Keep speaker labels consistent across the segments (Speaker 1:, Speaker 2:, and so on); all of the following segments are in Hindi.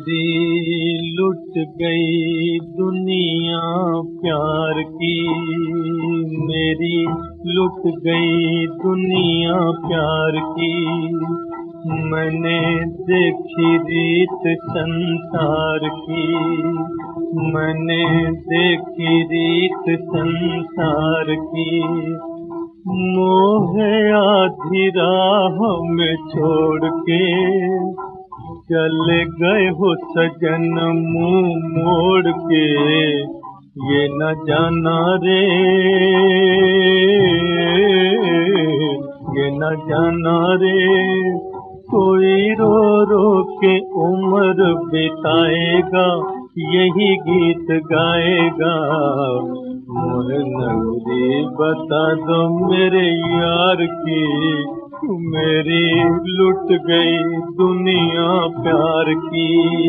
Speaker 1: मेरी लुट गई दुनिया प्यार की, मेरी लुट गई दुनिया प्यार की। मैंने देखी रीत संसार की, मैंने देखी रीत संसार की। मोह आधी राह में छोड़ के चले गए हो सजन मुंह मोड़ के। ये न जाना रे, ये न जाना रे, कोई रो रो के उम्र बिताएगा, यही गीत गाएगा। मोर नगरी बता दो मेरे यार की, मेरी लुट गई दुनिया प्यार की।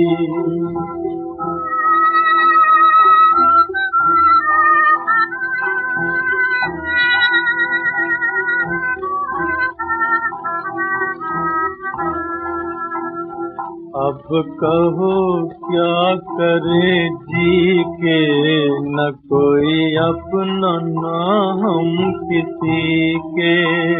Speaker 1: अब कहो क्या करे जी के, न कोई अपना ना हम किसी के।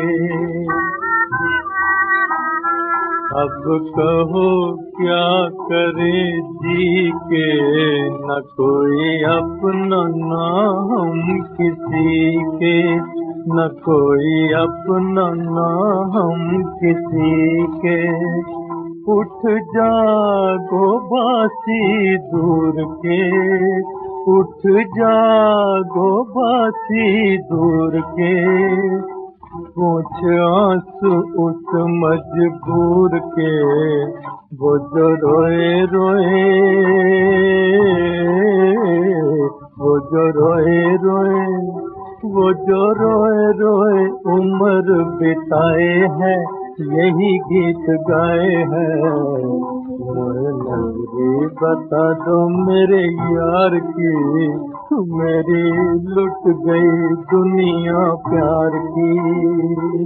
Speaker 1: अब कहो क्या करे जी के, न कोई अपना ना हम किसी के, न कोई अपना ना हम किसी के। उठ जागो बासी दूर के, उठ जागो बासी दूर के। पूछ आंसू उस मजबूर के, वो जो रोए रोए, वो जो रोए रोए, वो जो रोए रोए उम्र बिताए है, यही गीत गाए हैं। नगरी बता दो मेरे यार की, मेरी लुट गई दुनिया प्यार की।